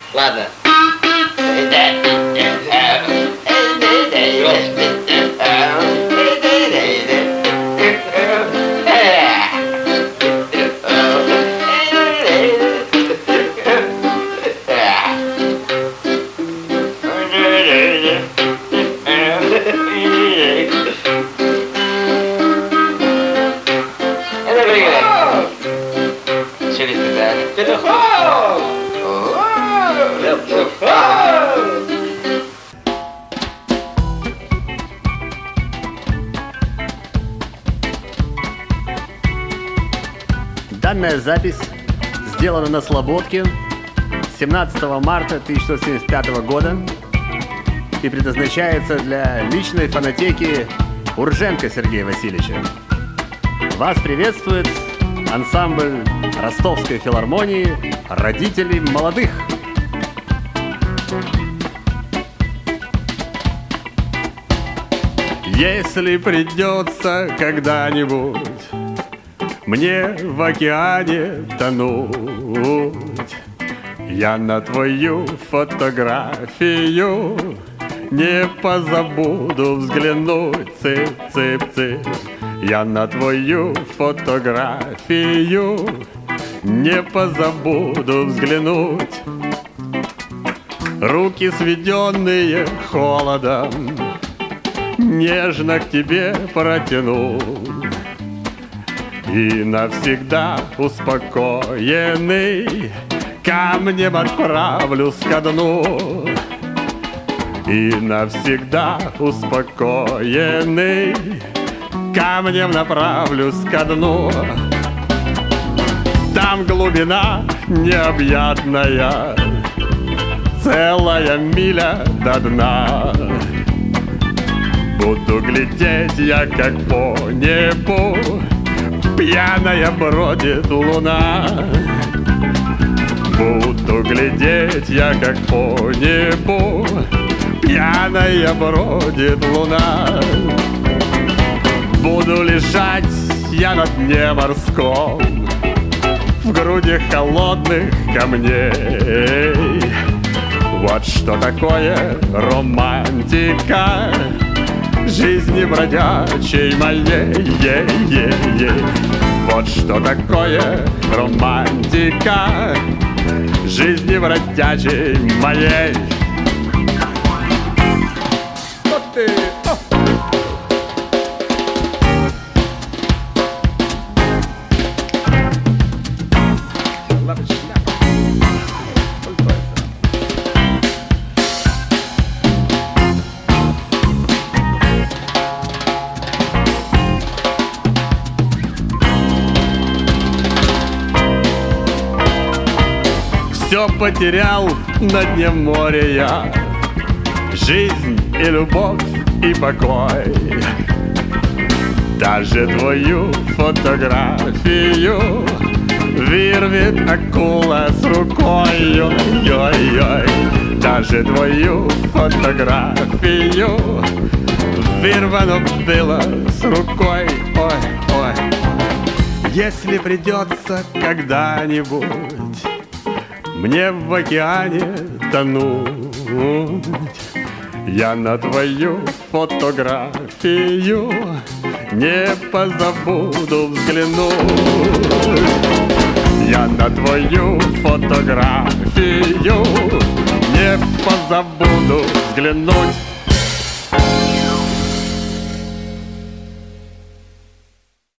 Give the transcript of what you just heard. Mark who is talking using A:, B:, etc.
A: Ладно.
B: Данная запись сделана на Слободке 17 марта 1975 года и предназначается для личной фонотеки Урженко Сергея Васильевича. Вас приветствует ансамбль Ростовской филармонии «Родители молодых». Если придется когда-нибудь мне в океане тонуть, я на твою фотографию не позабуду взглянуть. Цып-цып-цып. Я на твою фотографию не позабуду взглянуть. Руки, сведенные холодом, нежно к тебе протяну и навсегда успокоенный камнем отправлюсь ко дну. И навсегда успокоенный камнем направлюсь ко дну. Там глубина необъятная, целая миля до дна. Буду глядеть я, как по небу пьяная бродит луна. Буду глядеть я, как по небу пьяная бродит луна. Буду лежать я на дне морском в груди холодных камней. Вот что такое романтика жизни бродячей моей. Вот что такое романтика жизни бродячей моей. Вот ты! Все потерял на дне моря я, жизнь и любовь и покой. Даже твою фотографию вырвет акула с рукой. Ой-ой-ой. Даже твою фотографию вырвано было с рукой. Ой-ой. Если придется когда-нибудь мне в океане тонуть, я на твою фотографию не позабуду взглянуть. Я на твою фотографию не позабуду взглянуть.